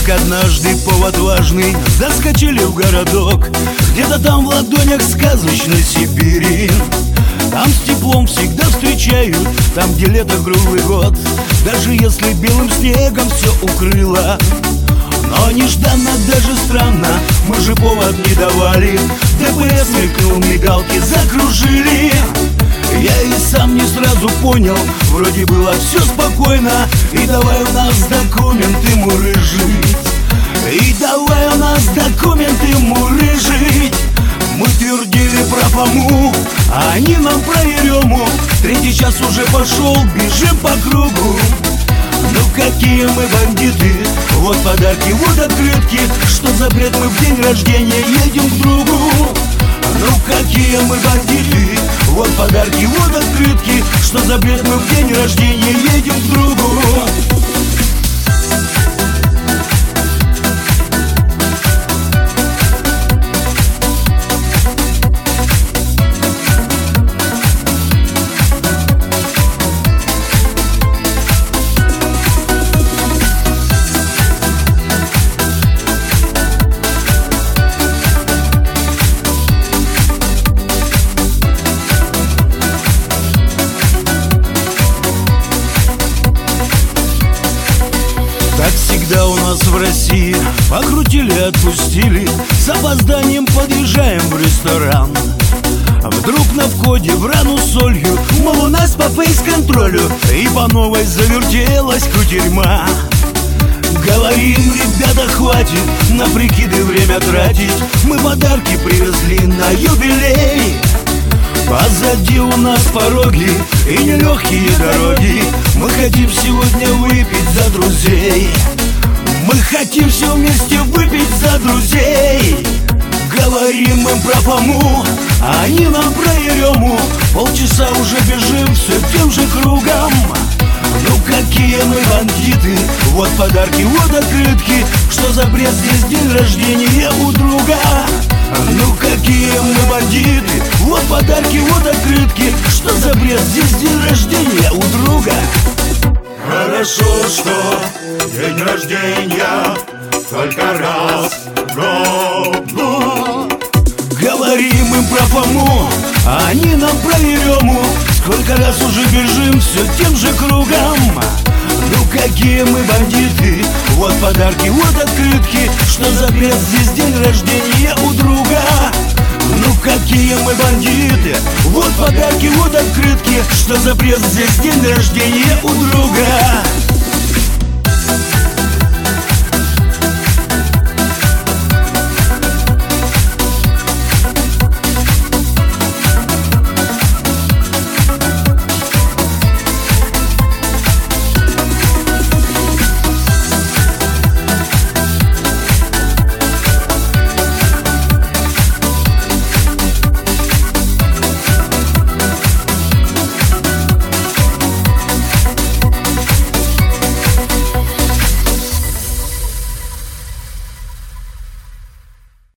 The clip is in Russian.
Как однажды повод важный, заскочили в городок. Где-то там в ладонях сказочной Сибири. Там с теплом всегда встречают, там, где лето круглый год. Даже если белым снегом все укрыло. Но нежданно, даже странно, мы же повод не давали. ДПС мелькнул, мигалки закружили. Я и сам не сразу понял, вроде было все спокойно. И давай у нас документы мурыжить. И давай у нас документы мурыжить. Мы твердили про Фому, а они нам про Ерему. Третий час уже пошел, бежим по кругу. Ну какие мы бандиты, вот подарки, вот открытки. Что за бред, мы в день рождения едем к другу. Ну какие мы бандиты, вот подарки, вот открытки. Что за бред, мы в день рождения едем к другу. Всегда у нас в России покрутили, отпустили. С опозданием подъезжаем в ресторан. А вдруг на входе в рану солью, мол, у нас по фейс-контролю. И по новой завертелась кутерьма. Говорим, ребята, хватит на прикиды время тратить. Мы подарки привезли на юбилей. Позади у нас пороги и нелегкие дороги. Мы хотим сегодня выпить за друзей. Мы хотим все вместе выпить за друзей. Говорим им про Фому, а они нам про Ерему. Полчаса уже бежим все тем же кругом. Ну какие мы бандиты, вот подарки, вот открытки. Что за бред, здесь день рождения у друга. Ну какие мы бандиты, вот подарки, вот открытки. Что за бред, здесь день рождения у друга. Хорошо, что день рождения только раз в году. Говорим им про Фому, а они нам про Ерему. Сколько раз уже бежим все тем же кругом. Ну какие мы бандиты, вот подарки, вот открытки. Что за бред, здесь день рождения у друга. Ну какие мы бандиты, вот подарки, вот открытки. Что за бред, здесь день рождения у друга.